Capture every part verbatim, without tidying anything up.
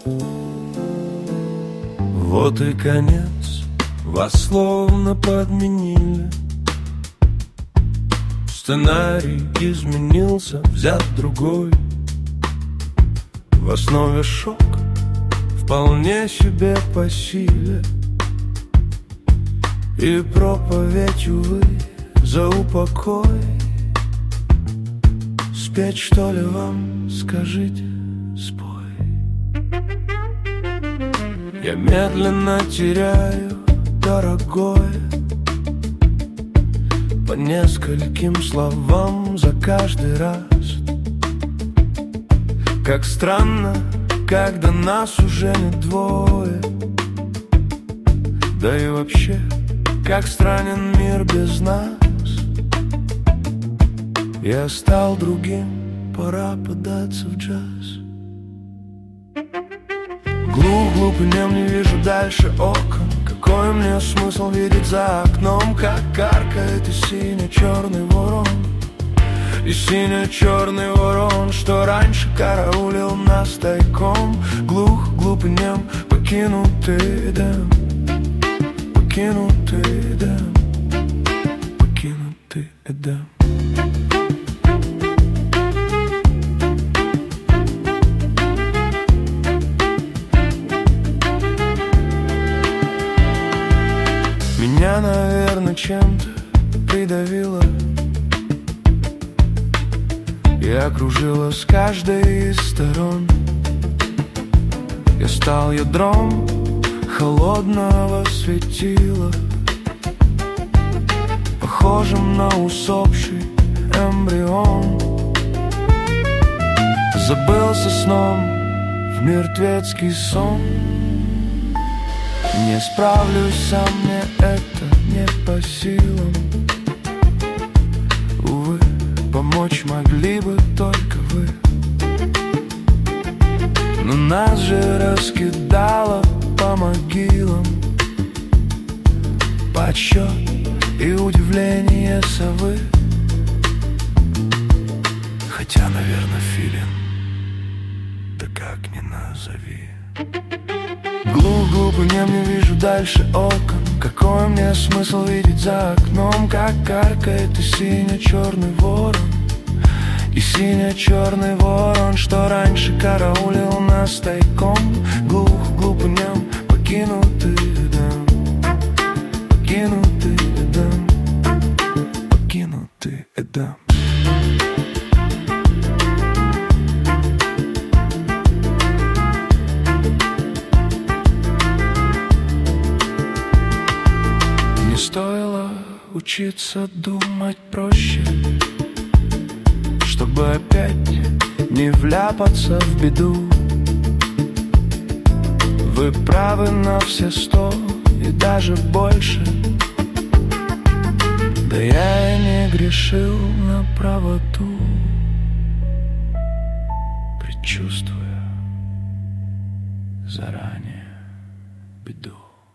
Вот и конец, вас словно подменили. Сценарий изменился, взят другой. В основе шок, вполне себе по силе. И проповедь, увы, за упокой. Спеть, что ли, вам, скажите, спой. Я медленно теряю дорогое по нескольким словам за каждый раз. Как странно, когда нас уже не двое. Да и вообще, как странен мир без нас. Я стал другим, пора податься в джаз. Глуп, глуп, и нем не вижу дальше окон. Какой мне смысл видеть за окном, как каркает и сине-черный ворон. И сине-черный ворон, что раньше караулил нас тайком. Глух, глуп, и нем, покинутый дом. Покинутый дом. Покинутый дом. Меня, наверное, чем-то придавило и окружило с каждой из сторон. Я стал ядром холодного светила, похожим на усопший эмбрион. Забылся сном в мертвецкий сон. Не справлюсь сам, мне это не по силам. Увы, помочь могли бы только вы. Но нас же раскидало по могилам. Подсчет и удивление совы. Хотя, наверное, филин, да как ни назови. Глуп, глупо, не мне вижу дальше окон. Какой мне смысл видеть за окном, как каркает и сине-черный ворон. И сине-черный ворон, что раньше караулил нас тайком. Глух, глупо, нем, покинутый дом. Покинутый дом. Покинутый дом. Стоило учиться думать проще, чтобы опять не вляпаться в беду. Вы правы на все сто и даже больше. Да я и не грешил на правоту, предчувствуя заранее беду.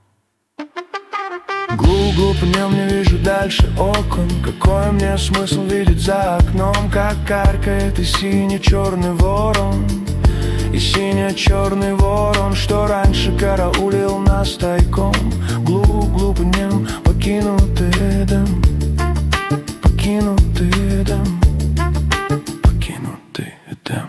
Глуп, глупо, днем не вижу дальше окон. Какой мне смысл видеть за окном, как каркает и сине-черный ворон. И сине-черный ворон, что раньше караулил нас тайком. Глуп, глупо, днем, покинутый дом. Покинутый дом. Покинутый дом.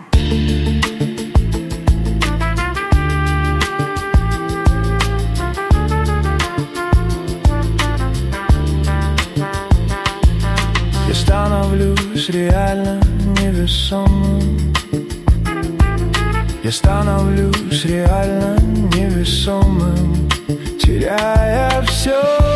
Становлюсь реально невесомым. Я становлюсь реально невесомым, теряя все.